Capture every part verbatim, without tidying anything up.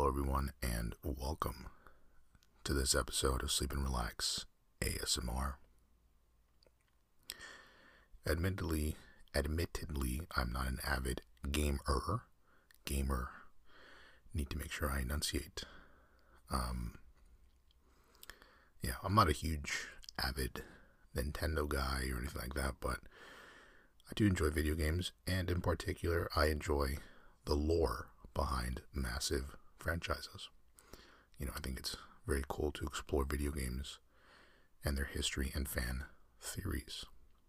everyone, and welcome to this episode of Sleep and Relax A S M R. Admittedly, admittedly, I'm not an avid gamer. Gamer. Need to make sure I enunciate. Um, yeah, I'm not a huge avid Nintendo guy or anything like that, but I do enjoy video games, and in particular, I enjoy the lore behind massive franchises. You know, I think it's very cool to explore video games and their history and fan theories.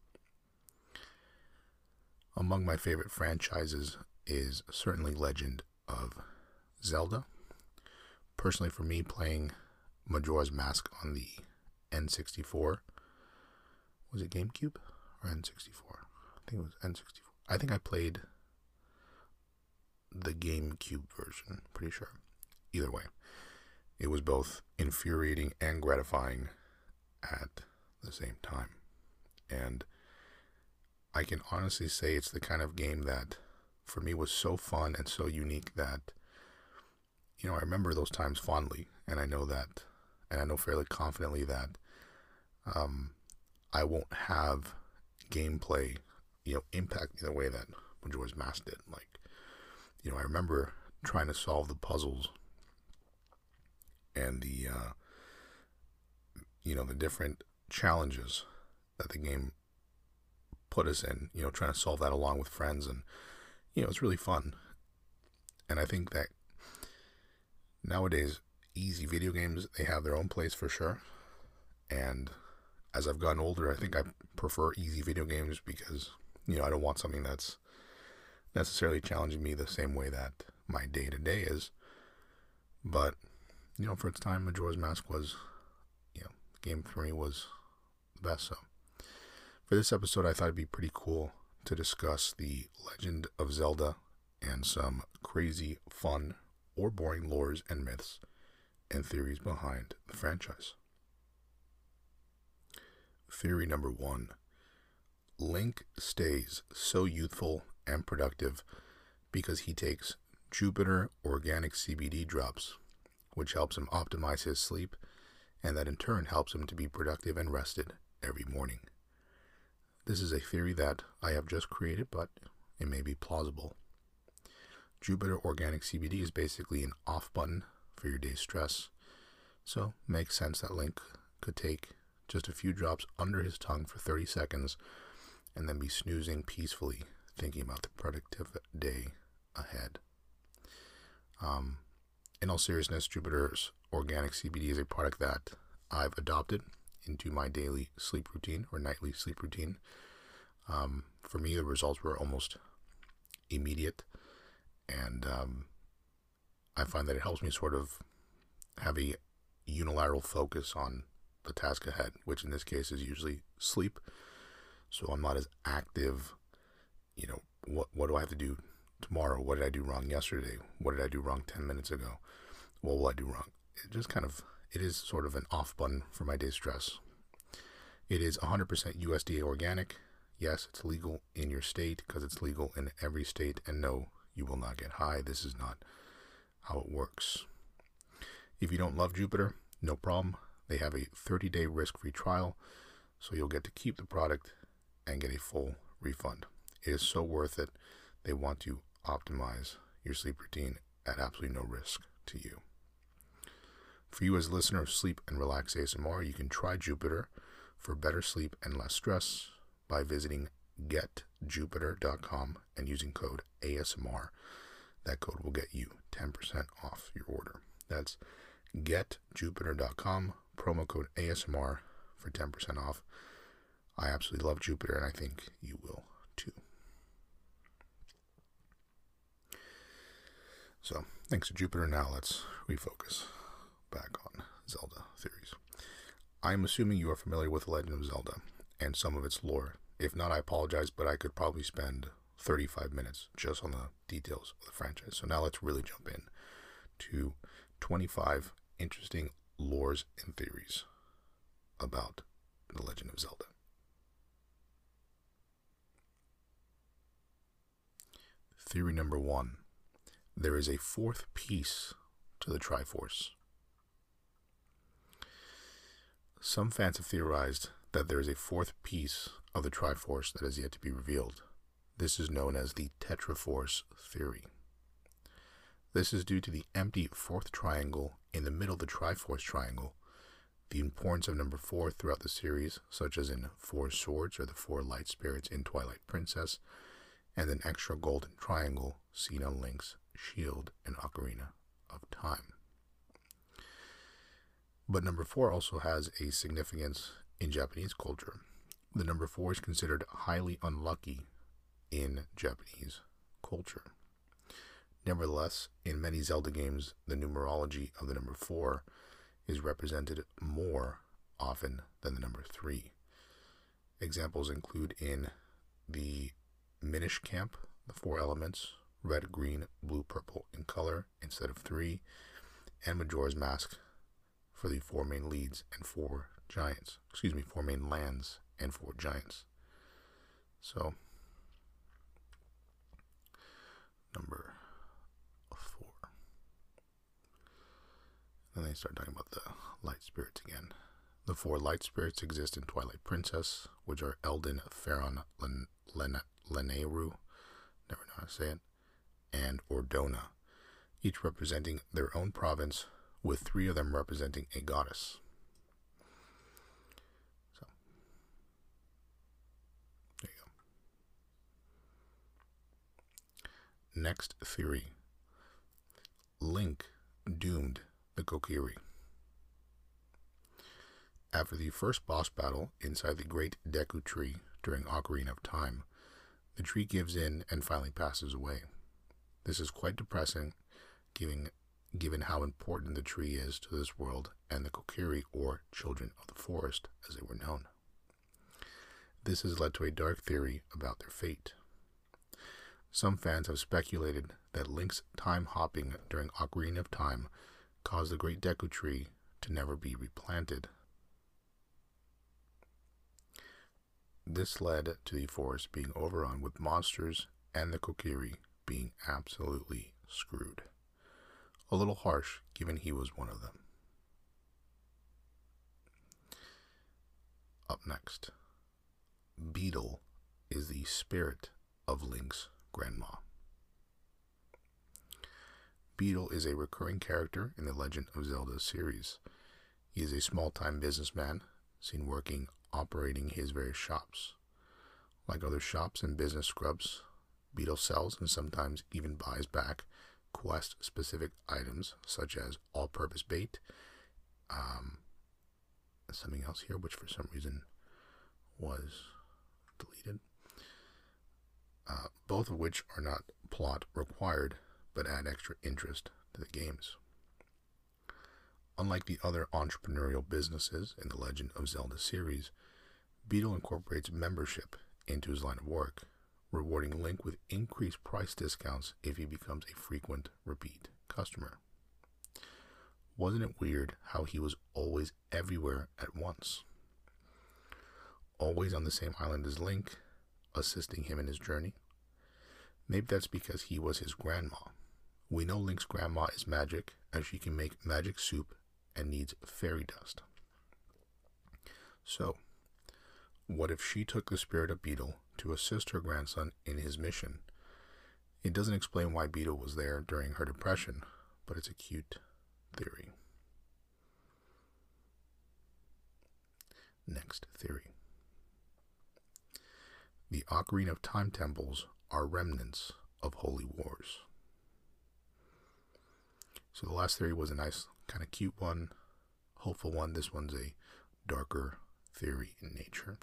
Among my favorite franchises is certainly Legend of Zelda. Personally, for me, playing Majora's Mask on the N sixty-four, was it GameCube or N sixty-four? I think it was N sixty-four. I think I played the GameCube version, pretty sure. Either way, it was both infuriating and gratifying at the same time. And I can honestly say it's the kind of game that, for me, was so fun and so unique that, you know, I remember those times fondly. And I know that, and I know fairly confidently that um, I won't have gameplay, you know, impact me the way that Majora's Mask did. Like, you know, I remember trying to solve the puzzles and the, uh, you know, the different challenges that the game put us in, you know, trying to solve that along with friends. And, you know, it's really fun. And I think that nowadays, easy video games, they have their own place for sure. And as I've gotten older, I think I prefer easy video games because, you know, I don't want something that's necessarily challenging me the same way that my day-to-day is. But, you know, for its time, Majora's Mask was, you know, the game for me was the best. So for this episode, I thought it'd be pretty cool to discuss the Legend of Zelda and some crazy, fun, or boring lores and myths and theories behind the franchise. Theory number one. Link stays so youthful and productive because he takes Jupiter organic C B D drops, which helps him optimize his sleep, and that in turn helps him to be productive and rested every morning. This is a theory that I have just created, but it may be plausible. Jupiter organic C B D is basically an off button for your day's stress, so it makes sense that Link could take just a few drops under his tongue for thirty seconds and then be snoozing peacefully, thinking about the productive day ahead. Um, in all seriousness, Jupiter's organic C B D is a product that I've adopted into my daily sleep routine or nightly sleep routine. Um, for me, the results were almost immediate, and um, I find that it helps me sort of have a unilateral focus on the task ahead, which in this case is usually sleep. So I'm not as active, you know, what what do I have to do tomorrow? What did I do wrong yesterday? What did I do wrong ten minutes ago? What will I do wrong? It just kind of, it is sort of an off button for my day's stress. It is one hundred percent U S D A organic. Yes, it's legal in your state because it's legal in every state. And no, you will not get high. This is not how it works. If you don't love Jupiter, no problem. They have a thirty-day risk-free trial, so you'll get to keep the product and get a full refund. It is so worth it. They want to optimize your sleep routine at absolutely no risk to you. For you as a listener of Sleep and Relax A S M R, you can try Jupiter for better sleep and less stress by visiting get jupiter dot com and using code A S M R. That code will get you ten percent off your order. That's get jupiter dot com, promo code A S M R for ten percent off. I absolutely love Jupiter, and I think you will too. So, thanks to Jupiter. Now let's refocus back on Zelda theories. I'm assuming you are familiar with The Legend of Zelda and some of its lore. If not, I apologize, but I could probably spend thirty-five minutes just on the details of the franchise. So now let's really jump in to twenty-five interesting lores and theories about The Legend of Zelda. Theory number one. There is a fourth piece to the Triforce. Some fans have theorized that there is a fourth piece of the Triforce that has yet to be revealed. This is known as the Tetraforce theory. This is due to the empty fourth triangle in the middle of the Triforce triangle, the importance of number four throughout the series, such as in Four Swords or the Four Light Spirits in Twilight Princess, and an extra golden triangle seen on Link's shield in Ocarina of Time. But number four also has a significance in Japanese culture. The number four is considered highly unlucky in Japanese culture. Nevertheless, in many Zelda games, the numerology of the number four is represented more often than the number three. Examples include in the Minish Camp, the four elements, red, green, blue, purple in color instead of three, and Majora's Mask for the four main leads and four giants. Excuse me, four main lands and four giants. So, number four. Then they start talking about the light spirits again. The four light spirits exist in Twilight Princess, which are Eldin, Faron, Len, Len, Lanayru, never know how to say it, and Ordona, each representing their own province, with three of them representing a goddess. So, there you go. Next theory. Link doomed the Kokiri. After the first boss battle inside the Great Deku Tree during Ocarina of Time, the tree gives in and finally passes away. This is quite depressing, given, given how important the tree is to this world and the Kokiri, or Children of the Forest, as they were known. This has led to a dark theory about their fate. Some fans have speculated that Link's time hopping during Ocarina of Time caused the Great Deku Tree to never be replanted. This led to the forest being overrun with monsters and the Kokiri being absolutely screwed. A little harsh, given he was one of them. Up next, Beedle is the spirit of Link's grandma. Beedle is a recurring character in the Legend of Zelda series. He is a small-time businessman seen working operating his various shops. Like other shops and business scrubs, Beedle sells and sometimes even buys back quest-specific items such as all-purpose bait, um, something else here which for some reason was deleted, uh, both of which are not plot required but add extra interest to the games. Unlike the other entrepreneurial businesses in the Legend of Zelda series, Beedle incorporates membership into his line of work, rewarding Link with increased price discounts if he becomes a frequent repeat customer. Wasn't it weird how he was always everywhere at once? Always on the same island as Link, assisting him in his journey? Maybe that's because he was his grandma. We know Link's grandma is magic, as she can make magic soup and needs fairy dust. So, what if she took the spirit of Beedle to assist her grandson in his mission? It doesn't explain why Beedle was there during her depression, but it's a cute theory. Next theory. The Ocarina of Time temples are remnants of holy wars. So the last theory was a nice, kind of cute one, hopeful one. This one's a darker theory in nature.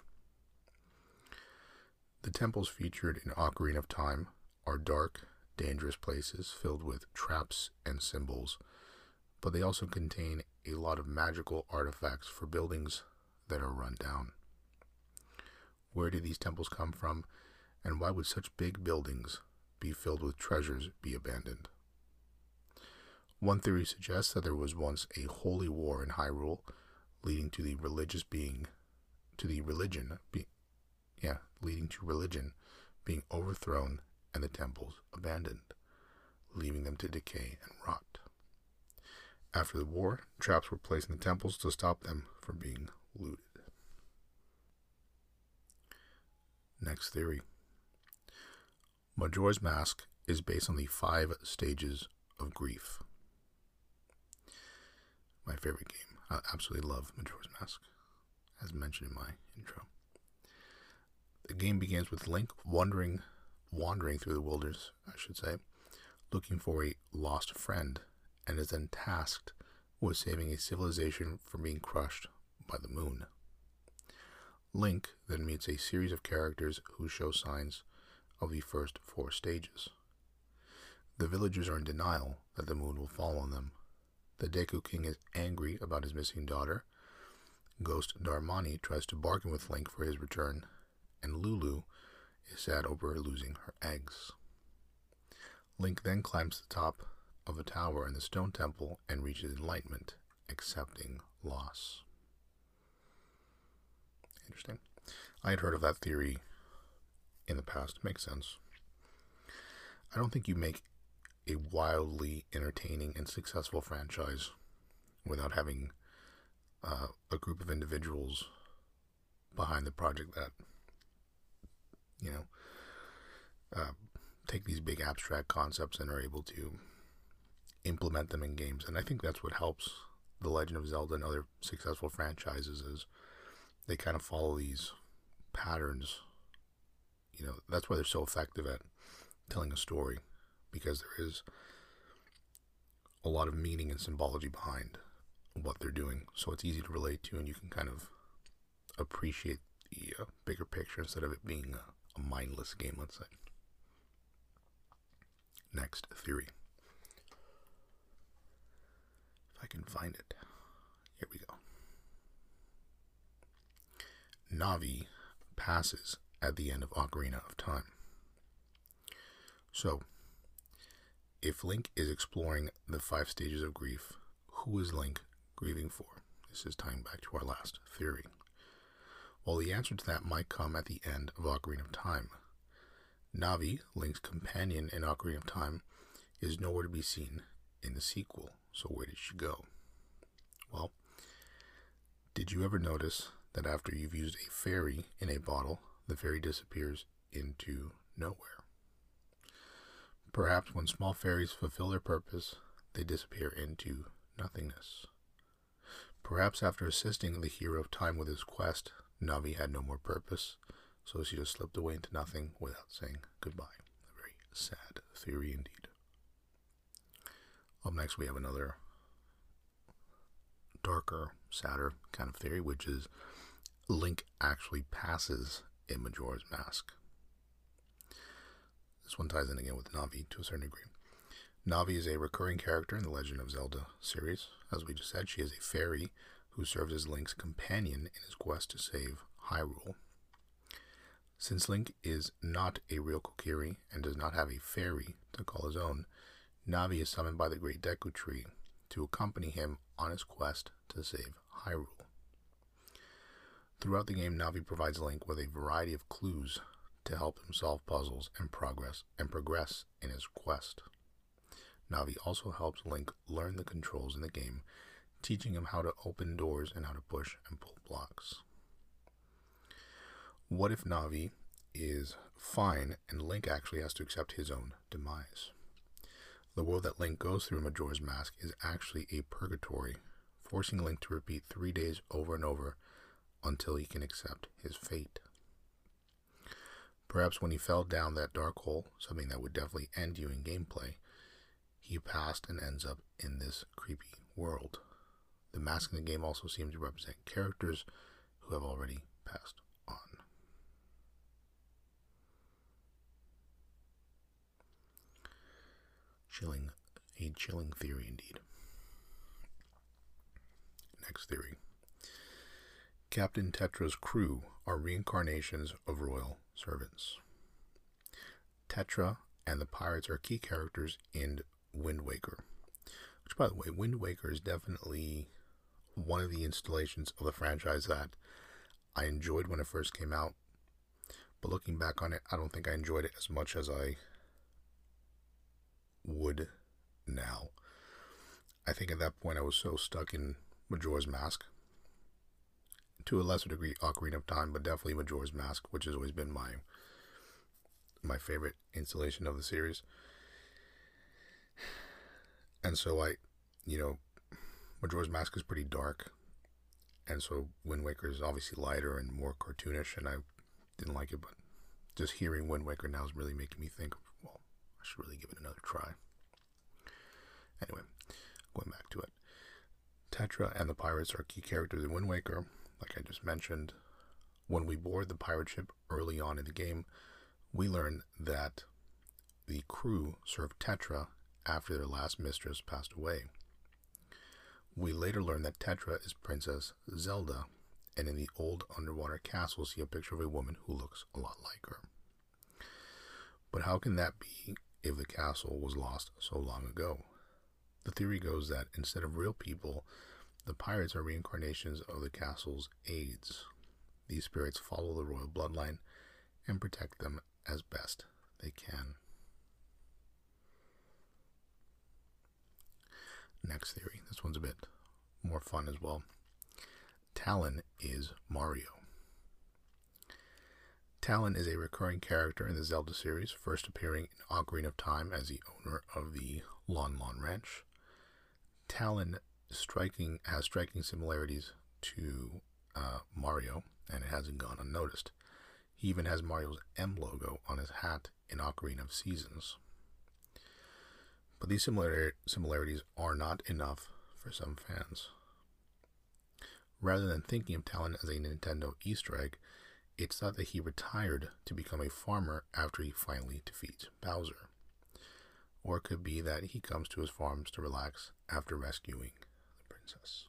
The temples featured in Ocarina of Time are dark, dangerous places filled with traps and symbols, but they also contain a lot of magical artifacts for buildings that are run down. Where did these temples come from, and why would such big buildings be filled with treasures be abandoned? One theory suggests that there was once a holy war in Hyrule, leading to the religious being, to the religion, be, yeah, leading to religion being overthrown and the temples abandoned, leaving them to decay and rot. After the war, traps were placed in the temples to stop them from being looted. Next theory. Majora's Mask is based on the five stages of grief. My favorite game. I absolutely love Majora's Mask, as mentioned in my intro. The game begins with Link wandering, wandering through the wilderness, I should say, looking for a lost friend, and is then tasked with saving a civilization from being crushed by the moon. Link then meets a series of characters who show signs of the first four stages. The villagers are in denial that the moon will fall on them. The Deku King is angry about his missing daughter. Ghost Darmani tries to bargain with Link for his return, and Lulu is sad over losing her eggs. Link then climbs the top of a tower in the Stone Temple and reaches enlightenment, accepting loss. Interesting. I had heard of that theory in the past. It makes sense. I don't think you make a wildly entertaining and successful franchise without having uh, a group of individuals behind the project that, you know, uh, take these big abstract concepts and are able to implement them in games. And I think that's what helps The Legend of Zelda and other successful franchises, is they kind of follow these patterns. You know, that's why they're so effective at telling a story, because there is a lot of meaning and symbology behind what they're doing. So it's easy to relate to, and you can kind of appreciate the uh, bigger picture instead of it being a, a mindless game, let's say. Next theory. If I can find it. Here we go. Navi passes at the end of Ocarina of Time. So, if Link is exploring the five stages of grief, who is Link grieving for? This is tying back to our last theory. Well, the answer to that might come at the end of Ocarina of Time. Navi, Link's companion in Ocarina of Time, is nowhere to be seen in the sequel. So where did she go? Well, did you ever notice that after you've used a fairy in a bottle, the fairy disappears into nowhere? Perhaps when small fairies fulfill their purpose, they disappear into nothingness. Perhaps after assisting the hero of Time with his quest, Navi had no more purpose, so she just slipped away into nothing without saying goodbye. A very sad theory indeed. Up next we have another darker, sadder kind of theory, which is Link actually passes in Majora's Mask. This one ties in again with Navi to a certain degree. Navi is a recurring character in the Legend of Zelda series. As we just said, she is a fairy who serves as Link's companion in his quest to save Hyrule. Since Link is not a real Kokiri and does not have a fairy to call his own, Navi is summoned by the Great Deku Tree to accompany him on his quest to save Hyrule. Throughout the game, Navi provides Link with a variety of clues to help him solve puzzles and progress and progress in his quest. Navi also helps Link learn the controls in the game, teaching him how to open doors and how to push and pull blocks. What if Navi is fine and Link actually has to accept his own demise? The world that Link goes through in Majora's Mask is actually a purgatory, forcing Link to repeat three days over and over until he can accept his fate. Perhaps when he fell down that dark hole, something that would definitely end you in gameplay, he passed and ends up in this creepy world. The mask in the game also seems to represent characters who have already passed on. Chilling, a chilling theory indeed. Next theory. Captain Tetra's crew are reincarnations of royal servants. Tetra and the pirates are key characters in Wind Waker. Which, by the way, Wind Waker is definitely one of the installations of the franchise that I enjoyed when it first came out. But looking back on it, I don't think I enjoyed it as much as I would now. I think at that point I was so stuck in Majora's Mask, to a lesser degree Ocarina of Time, but definitely Majora's Mask, which has always been my my favorite installation of the series. And so I, you know, Majora's Mask is pretty dark, and so Wind Waker is obviously lighter and more cartoonish, and I didn't like it, but just hearing Wind Waker now is really making me think, well, I should really give it another try. Anyway, going back to it. Tetra and the pirates are key characters in Wind Waker, like I just mentioned. When we board the pirate ship early on in the game, we learn that the crew served Tetra after their last mistress passed away. We later learn that Tetra is Princess Zelda, and in the old underwater castle see a picture of a woman who looks a lot like her. But how can that be if the castle was lost so long ago? The theory goes that instead of real people, the pirates are reincarnations of the castle's aides. These spirits follow the royal bloodline and protect them as best they can. Next theory. This one's a bit more fun as well. Talon is Mario. Talon is a recurring character in the Zelda series, first appearing in Ocarina of Time as the owner of the Lon Lon Ranch. Talon striking has striking similarities to uh, Mario, and it hasn't gone unnoticed. He even has Mario's M logo on his hat in Ocarina of Seasons. But these similar similarities are not enough for some fans. Rather than thinking of Talon as a Nintendo Easter egg, it's thought that he retired to become a farmer after he finally defeats Bowser. Or it could be that he comes to his farms to relax after rescuing the princess.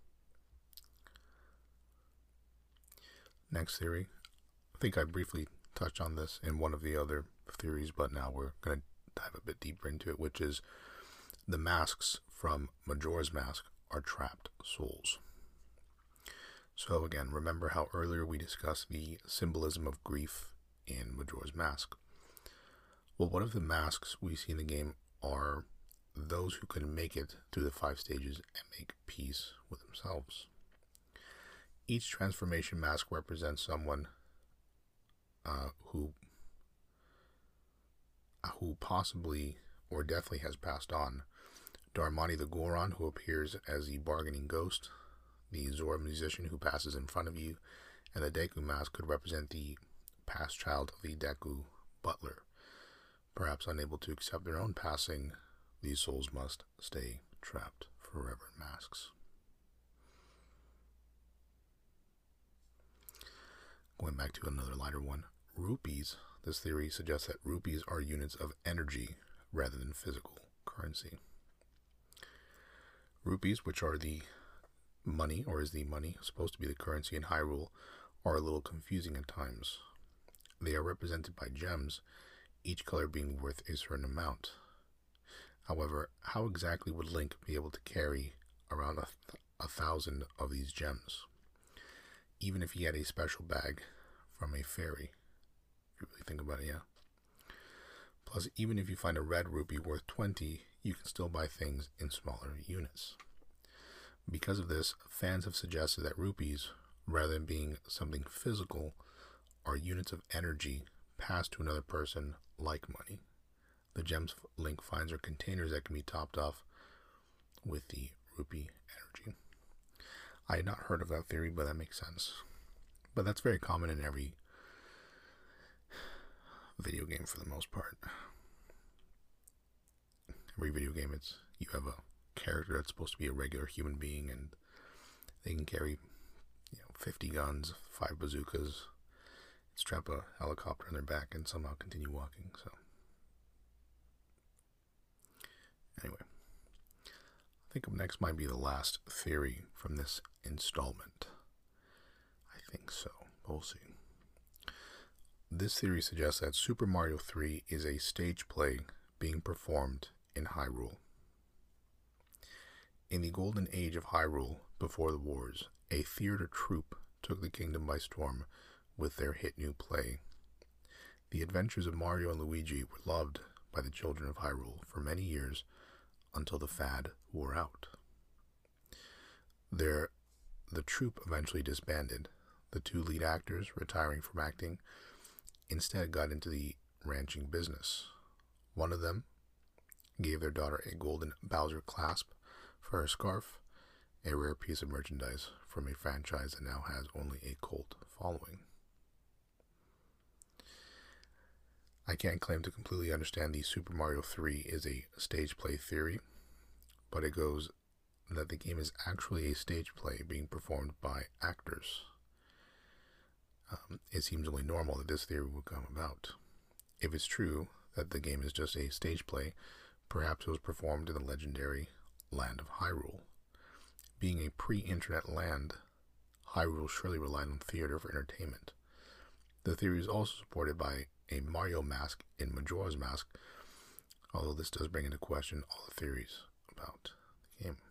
Next theory. I think I briefly touched on this in one of the other theories, but now we're going to dive a bit deeper into it, which is the masks from Majora's Mask are trapped souls. So again, remember how earlier we discussed the symbolism of grief in Majora's Mask? Well, what if the masks we see in the game are those who couldn't make it through the five stages and make peace with themselves? Each transformation mask represents someone uh, who who possibly or definitely has passed on. Darmani the Goron, who appears as the bargaining ghost, the Zora musician who passes in front of you, and the Deku mask could represent the past child of the Deku butler. Perhaps unable to accept their own passing, these souls must stay trapped forever in masks. Going back to another lighter one, rupees. This theory suggests that rupees are units of energy rather than physical currency. Rupees, which are the money, or is the money supposed to be the currency in Hyrule, are a little confusing at times. They are represented by gems, each color being worth a certain amount. However, how exactly would Link be able to carry around a, th a thousand of these gems, even if he had a special bag from a fairy? If you really think about it, yeah. Plus, even if you find a red rupee worth twenty, you can still buy things in smaller units. Because of this, fans have suggested that rupees, rather than being something physical, are units of energy passed to another person like money. The gems Link finds are containers that can be topped off with the rupee energy. I had not heard of that theory, but that makes sense. But that's very common in every video game for the most part. Every video game, it's you have a character that's supposed to be a regular human being, and they can carry, you know, fifty guns, five bazookas, strap a helicopter on their back, and somehow continue walking. So, anyway, I think up next might be the last theory from this installment. I think so. We'll see. This theory suggests that Super Mario three is a stage play being performed in Hyrule. In the golden age of Hyrule, before the wars, a theater troupe took the kingdom by storm with their hit new play. The adventures of Mario and Luigi were loved by the children of Hyrule for many years until the fad wore out. There, the troupe eventually disbanded, the two lead actors retiring from acting instead got into the ranching business. One of them gave their daughter a golden Bowser clasp for her scarf, a rare piece of merchandise from a franchise that now has only a cult following. I can't claim to completely understand the Super Mario three is a stage play theory, but it goes that the game is actually a stage play being performed by actors. Um, it seems only normal that this theory would come about. If it's true that the game is just a stage play, perhaps it was performed in the legendary land of Hyrule. Being a pre-internet land, Hyrule surely relied on theater for entertainment. The theory is also supported by a Mario mask in Majora's Mask, although this does bring into question all the theories about the game.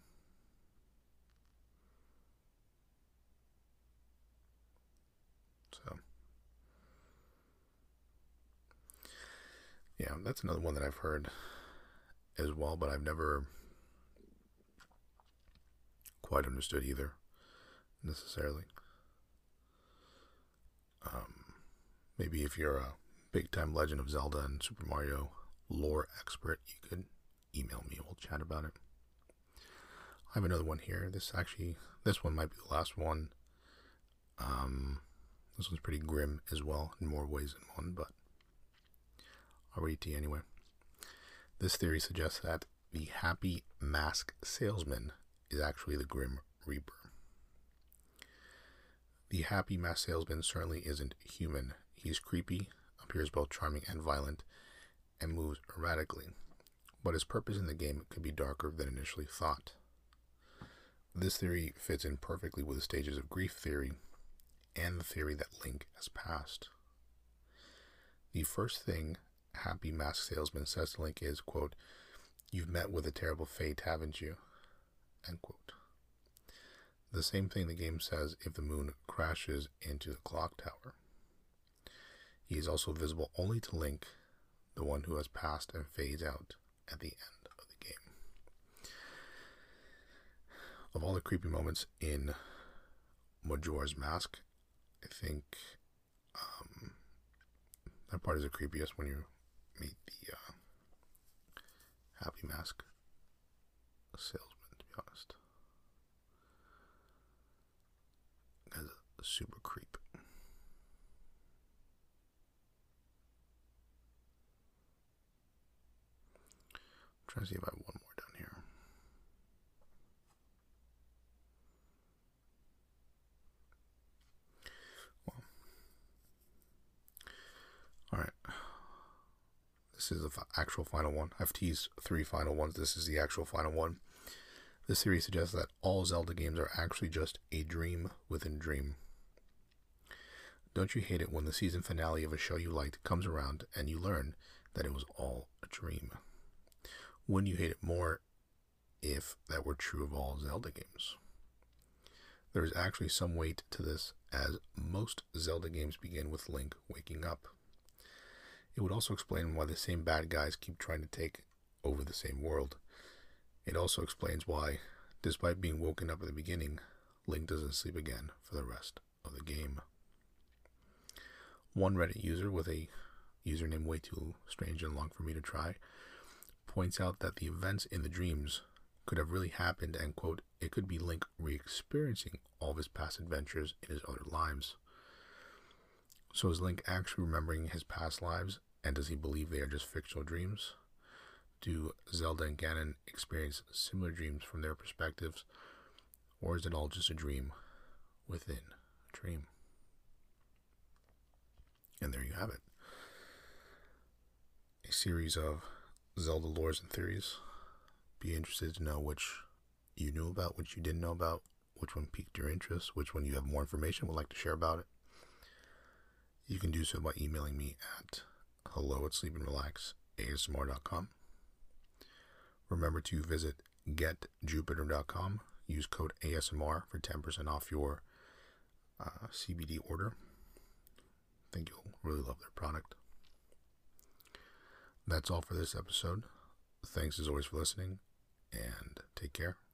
So, yeah, that's another one that I've heard as well, but I've never quite understood either, necessarily. Um, maybe if you're a big-time Legend of Zelda and Super Mario lore expert, you could email me. We'll chat about it. I have another one here. This actually, this one might be the last one. Um, this one's pretty grim as well, in more ways than one, but I'll read it to you anyway. This theory suggests that the happy mask salesman is actually the Grim Reaper. The happy mask salesman certainly isn't human. He's creepy, appears both charming and violent, and moves erratically. But his purpose in the game could be darker than initially thought. This theory fits in perfectly with the stages of grief theory and the theory that Link has passed. The first thing happy mask salesman says to Link is, quote, "You've met with a terrible fate, haven't you?" End quote. The same thing the game says if the moon crashes into the clock tower. He is also visible only to Link, the one who has passed, and fades out at the end of the game. Of all the creepy moments in Majora's Mask, I think um, that part is the creepiest when you meet the uh, happy mask salesman, to be honest. As a super creep. I'm trying to see if I have one more down here. Well, all right. This is the fi- actual final one. I've teased three final ones. This is the actual final one. This theory suggests that all Zelda games are actually just a dream within dream. Don't you hate it when the season finale of a show you liked comes around and you learn that it was all a dream? Wouldn't you hate it more if that were true of all Zelda games? There is actually some weight to this, as most Zelda games begin with Link waking up. It would also explain why the same bad guys keep trying to take over the same world. It also explains why, despite being woken up at the beginning, Link doesn't sleep again for the rest of the game. One Reddit user with a username way too strange and long for me to try points out that the events in the dreams could have really happened and, quote, it could be Link re-experiencing all of his past adventures in his other lives. So is Link actually remembering his past lives, and does he believe they are just fictional dreams? Do Zelda and Ganon experience similar dreams from their perspectives, or is it all just a dream within a dream? And there you have it. A series of Zelda lores and theories. Be interested to know which you knew about, which you didn't know about, which one piqued your interest, which one you have more information, would like to share about it. You can do so by emailing me at hello at sleep and relax A S M R dot com. Remember to visit get jupiter dot com. Use code A S M R for ten percent off your uh, C B D order. I think you'll really love their product. That's all for this episode. Thanks as always for listening, and take care.